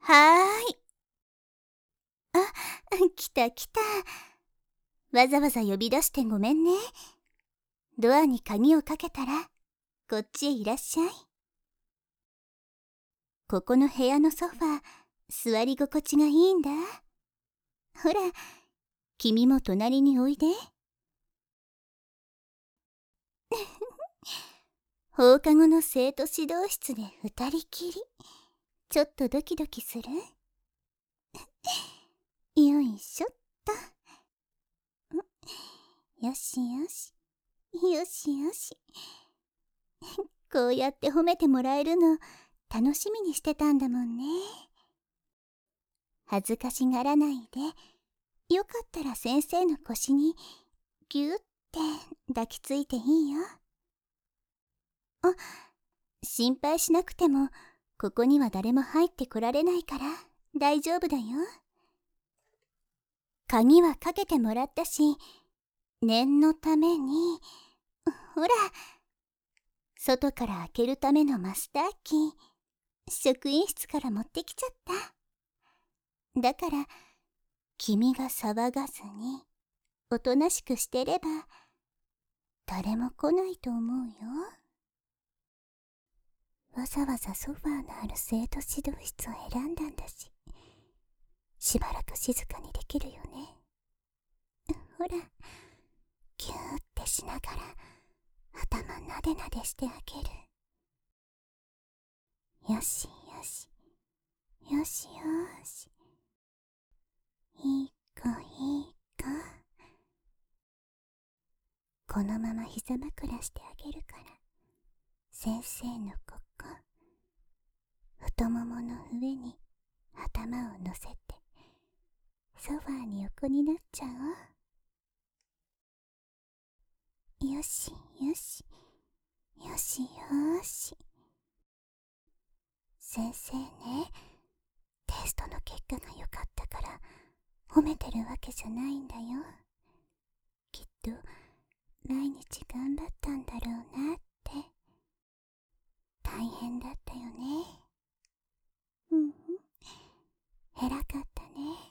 はーい。あ、来た来た。わざわざ呼び出してごめんね。ドアに鍵をかけたら、こっちへいらっしゃい。ここの部屋のソファー、座り心地がいいんだ。ほら、君も隣においで。放課後の生徒指導室で二人きり。ちょっとドキドキする？よいしょっと。よしよし。よしよし。こうやって褒めてもらえるの楽しみにしてたんだもんね。恥ずかしがらないで、よかったら先生の腰にぎゅって抱きついていいよ。あ、心配しなくてもここには誰も入ってこられないから大丈夫だよ。鍵はかけてもらったし、念のために、ほら、外から開けるためのマスターキー、職員室から持ってきちゃった。だから、君が騒がずに、おとなしくしてれば、誰も来ないと思うよ。わざわざソファーのある生徒指導室を選んだんだし、しばらく静かにできるよね。ほら、ぎゅーってしながら、頭なでなでしてあげる。よしよし、よしよし。いい子いい子。このまま膝枕してあげるから、先生のここ、太ももの上に頭を乗せて、ソファーに横になっちゃおう。よしよし、よしよし。先生ね、テストの結果が良かったから褒めてるわけじゃないんだよ。きっと毎日頑張ったんだろうなって。大変だったよね。偉かったね。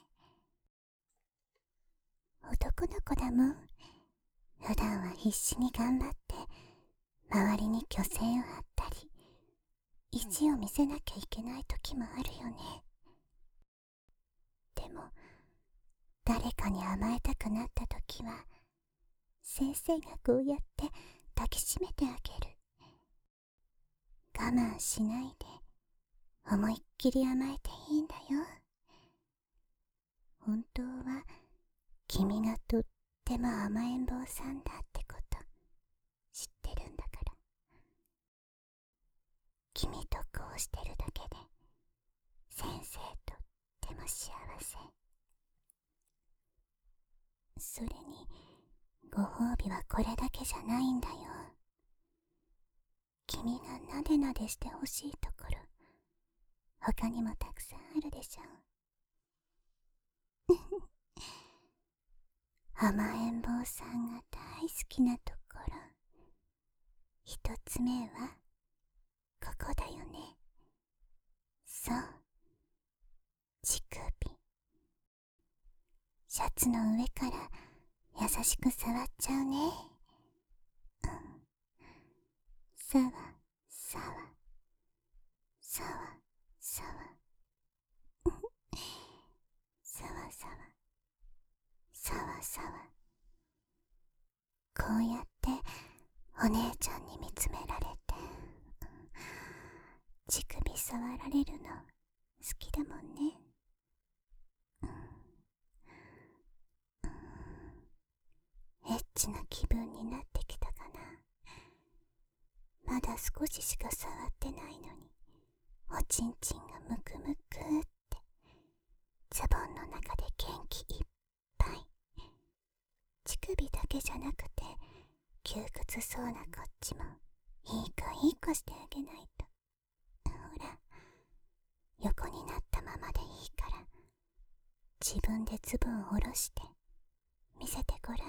男の子だもん。普段は必死に頑張って周りに虚勢を張ったり、意地を見せなきゃいけない時もあるよね。でも誰かに甘えたくなった時は、先生がこうやって抱きしめてあげる。我慢しないで思いっきり甘えていいんだよ。本当は君がとっても甘えん坊さんだってこと知ってるんだから。君とこうしてるだけで先生とっても幸せ。それにご褒美はこれだけじゃないんだよ。君がなでなでしてほしいところ、他にもたくさんあるでしょ。甘えん坊さんが大好きなところ、一つ目はここだよね。そう、乳首。シャツの上から優しく触っちゃうね。さわさわさわさわさわさわさわさわ。こうやってお姉ちゃんに見つめられて、乳首触られるの好きだもんね。エッチな気分になってきたかな。まだ少ししか触ってないのに、おちんちんがムクムクってズボンの中で元気いっぱい。乳首だけじゃなくて窮屈そうなこっちもいい子いい子してあげないと。ほら、横になったままでいいから自分でズボンを下ろして見せてごらん。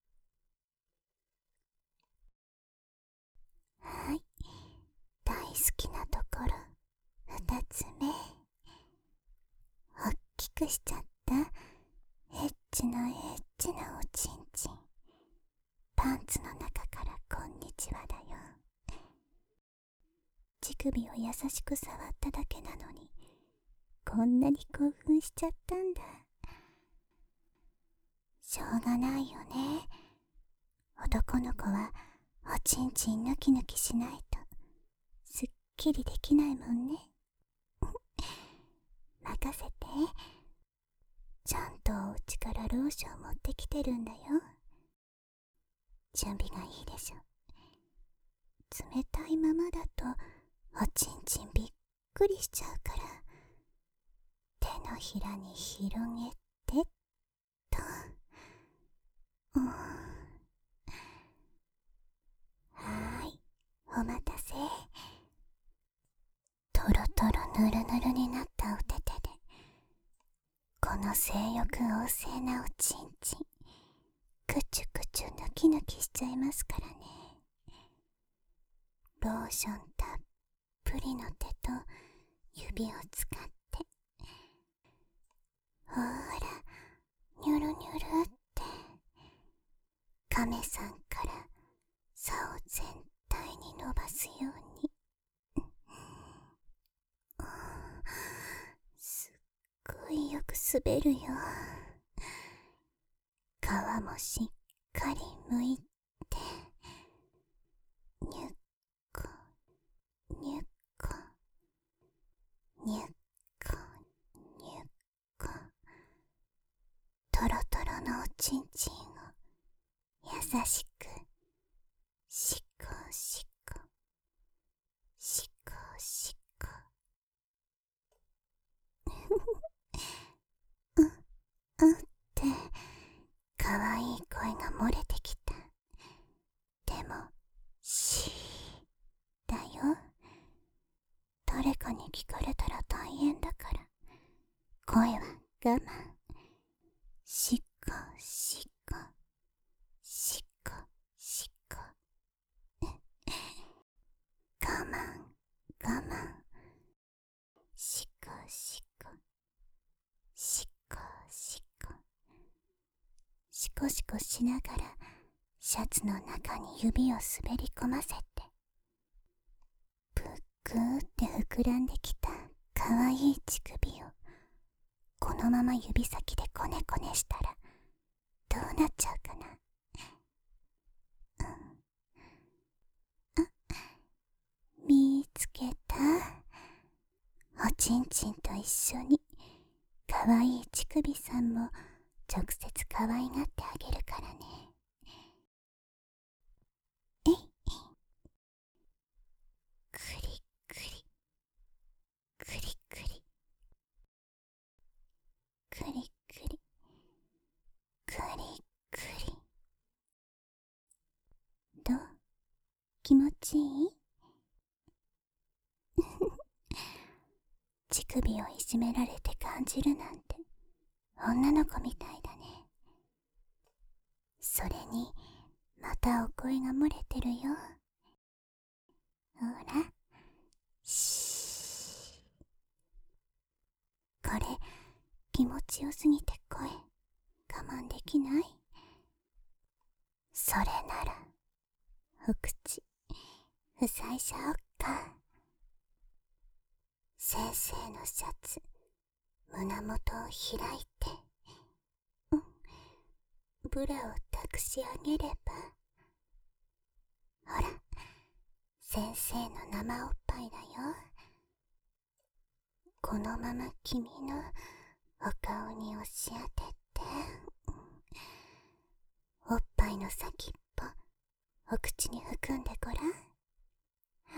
はい、大好きなところ二つ目。 くしちゃったエッチなエッチなおちんちん。パンツの中からこんにちはだよ。乳首を優しく触っただけなのにこんなに興奮しちゃったんだ。しょうがないよね。男の子はおちんちんヌキヌキしないとすっきりできないもんね。任せて。ちゃんとお家からローション持ってきてるんだよ。準備がいいでしょ。冷たいままだとおちんちんびっくりしちゃうから、手のひらに広げてっと。はーい、お待たせ。トロトロヌルヌルになったお手手でこの性欲旺盛なおちんちんくちゅくちゅヌキヌキしちゃいますからね。ローションたっぷりの手と指を使ってほーらニュルニュルって亀さんから竿を全体に伸ばすように。すっごいよく滑るよ。皮もしっかり剥いてニュッコニュッコニュッコニュッコ、トロトロのおちんちんを優しくシコシコシコシコ。ってかわいい声が漏れてきた。でもシーだよ。誰かに聞かれたら大変だから声は我慢。シコシコシコシコ。我慢我慢。シコシコシコシコ。シコシコしながらシャツの中に指を滑り込ませて、ぷっくーって膨らんできたかわいい乳首をこのまま指先でコネコネしたらどうなっちゃうかな。見つけた。おちんちんと一緒にかわいい乳首さんも直接かわいがってあげるからね。えいクリクリクリクリクリクリクリクリ。どう？気持ちいい？乳首をいじめられて感じるなんて女の子みたいだね。それにまたお声が漏れてるよ。ほら、シー。これ気持ちよすぎて声我慢できない？それならお口塞いじゃおっか。先生のシャツ胸元を開いて、ブラを託し上げれば、ほら先生の生おっぱいだよ。このまま君のお顔に押し当てて、おっぱいの先っぽお口に含んでごらん。はい。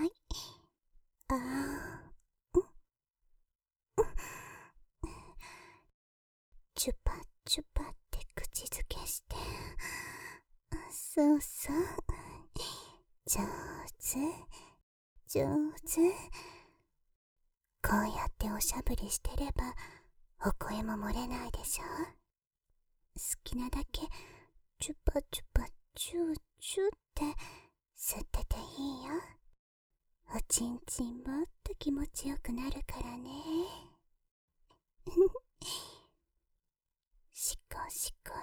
チュパチュパって口づけして、そうそう、上手上手。こうやっておしゃぶりしてればお声も漏れないでしょ。好きなだけチュパチュパチューチューって吸ってていいよ。おちんちんもっと気持ちよくなるからね。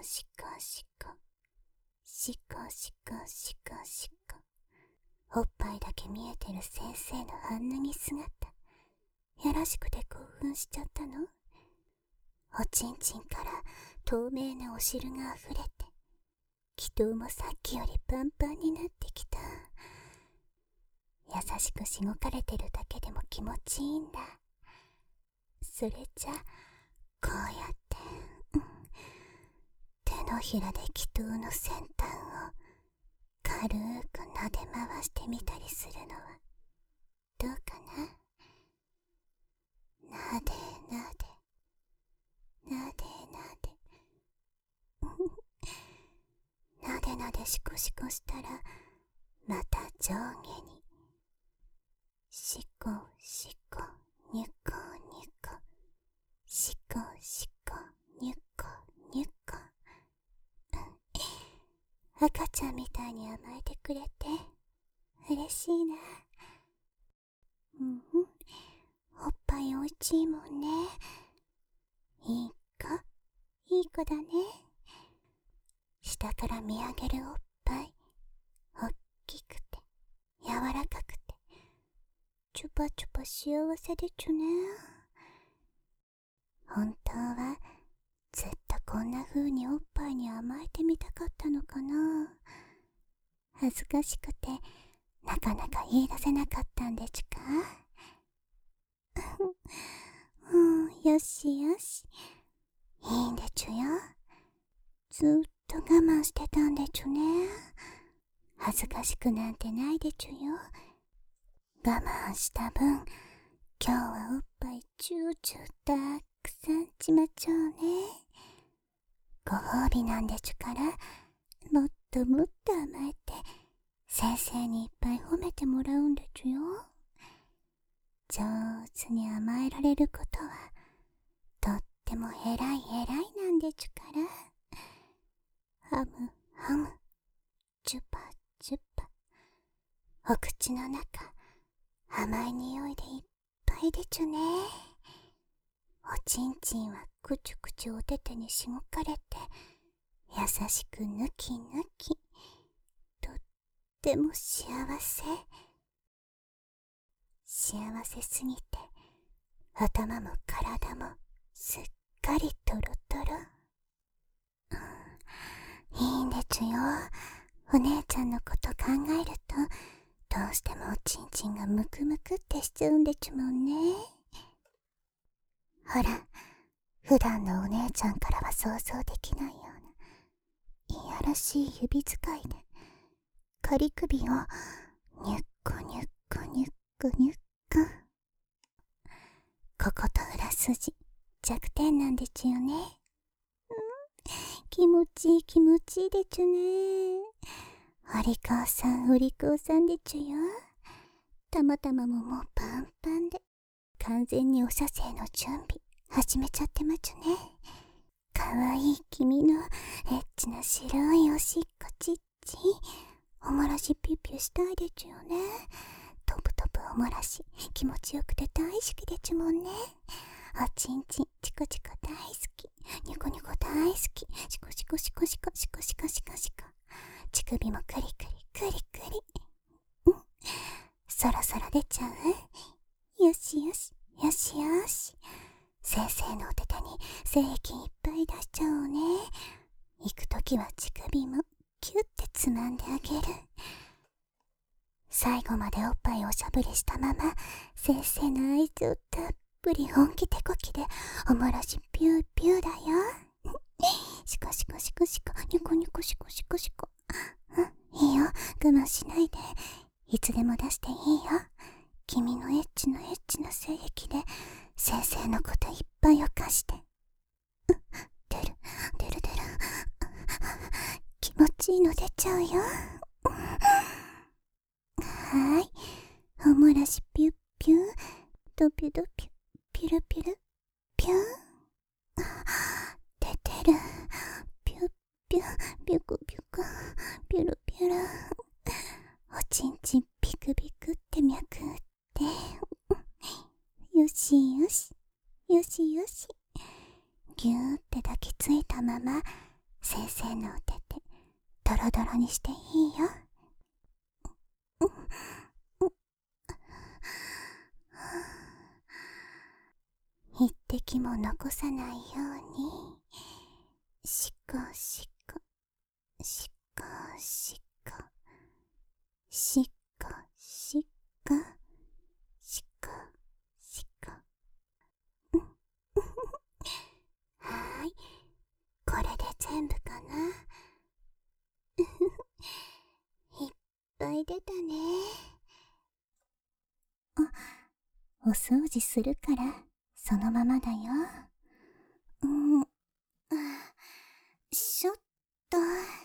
しこしこしこしこしこしこ。おっぱいだけ見えてる先生の半脱ぎ姿、やらしくて興奮しちゃったの。おちんちんから透明なお汁が溢れて、気筒もさっきよりパンパンになってきた。優しくしごかれてるだけでも気持ちいいんだ。それじゃこうやって、手のひらで気筒の先端を軽く撫で回してみたりするのはどうかな。なでなでなでなでなでなでシコシコしたら、また上下にシコシコニュコニュコシコシコニュコニュコ。赤ちゃんみたいに甘えてくれて嬉しいな。おっぱいおいしいもんね。いい子だね。下から見上げるおっぱい、おっきくて柔らかくてチュパチュパ幸せでちゅね。本当はずっとこんな風におっぱいに甘えてみたかったのかな。恥ずかしくてなかなか言い出せなかったんでちゅか。よしよし、いいんでちゅよ。ずっと我慢してたんでちゅね。恥ずかしくなんてないでちゅよ。我慢した分、今日はおっぱいチューチューたくさんちまちょうね。ご褒美なんでちゅから、もっともっと甘えて先生にいっぱい褒めてもらうんでちゅよ。上手に甘えられることはとっても偉いなんでちゅから。ハムハム、チュパチュパ、お口の中甘い匂いでいっぱいでちゅね。おちんちんはくちゅくちゅおててにしごかれて優しくぬきぬき、とっても幸せすぎて、頭も体もすっかりトロトロ。いいんでちゅよ。お姉ちゃんのこと考えるとどうしてもおちんちんがムクムクってしちゃうんでちゅもんね。ほら、普段のお姉ちゃんからは想像できないようないやらしい指使いで仮首をニュッコニュッコニュッコニュッコ。ここと裏筋弱点なんでちゅよね。気持ちいいでちゅね。お利口さんでちゅよ。たまたまももうパンパンで完全にお射精の準備始めちゃってまちゅね。かわいい君のエッチな白いおしっこちっち、おもらしピュピュしたいでちゅよね。トプトプおもらし気持ちよくて大好きでちゅもんね。おちんちんチコチコ大好き、ニコニコ大好き、シコシコシコシコシコシコシコシコ、乳首もクリクリクリクリ。そろそろ出ちゃう。よしよしよしよし、先生のお手手に精液いっぱい出しちゃおうね。行くときは乳首もキュッてつまんであげる。最後までおっぱいおしゃぶりしたまま先生の合図をたっぷり本気てこきでおもらしピューピューだよ。シコシコシコシコニコニコシコシコシコ。いいよ、我慢しないで、いつでも出していいよ。君のエッチな精液で先生のこといっぱい犯して。出る気持ちいいの出ちゃうよ。はい、おもらしピュッピュー、ドピュドピュ、ピュルピュルピュー。出てる。ピュッピュ、ピュクピュク、ピュルピュル。おちんちんピクピクって脈打って。よしよしよしよし。ぎゅーって抱きついたまま先生のお手でドロドロにしていいよ。一滴も残さないように、しこしこ、しこしこ、しこしこ、しこしこ。はーい、これで全部かな。いっぱい出たね。お掃除するからそのままだよ。ちょっと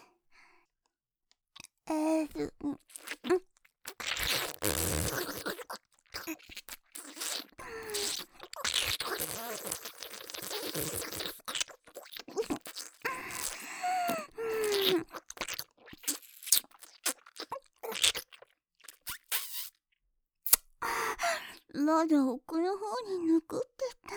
まだ奥の方に残ってた。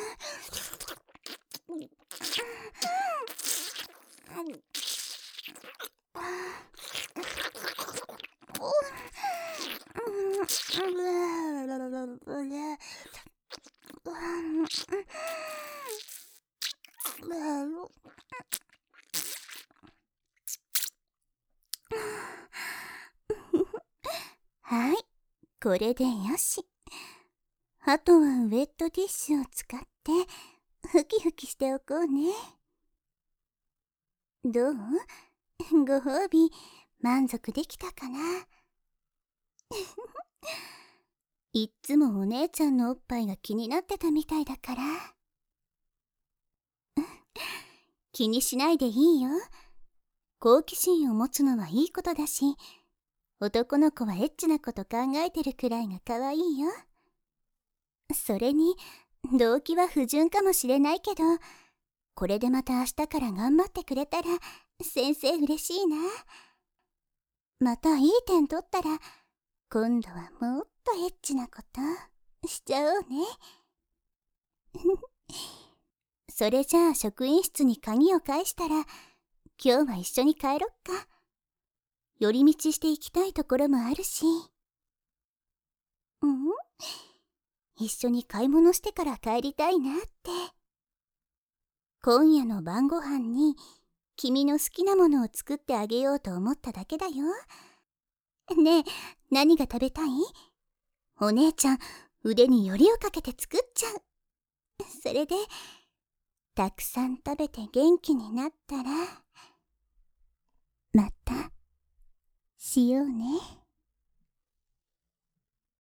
はい、これでよし。あとはウェットティッシュを使ってふきふきしておこうね。どう？ご褒美満足できたかな？いっつもお姉ちゃんのおっぱいが気になってたみたいだから。気にしないでいいよ。好奇心を持つのはいいことだし、男の子はエッチなこと考えてるくらいが可愛いよ。それに動機は不純かもしれないけど、これでまた明日から頑張ってくれたら先生嬉しいな。またいい点取ったら今度はもっとエッチなことしちゃおうね。それじゃあ職員室に鍵を返したら今日は一緒に帰ろっか。寄り道して行きたいところもあるし。一緒に買い物してから帰りたいなって。今夜の晩ご飯に君の好きなものを作ってあげようと思っただけだよ。ねえ、何が食べたい？お姉ちゃん、腕によりをかけて作っちゃう。それで、たくさん食べて元気になったら、また、しようね。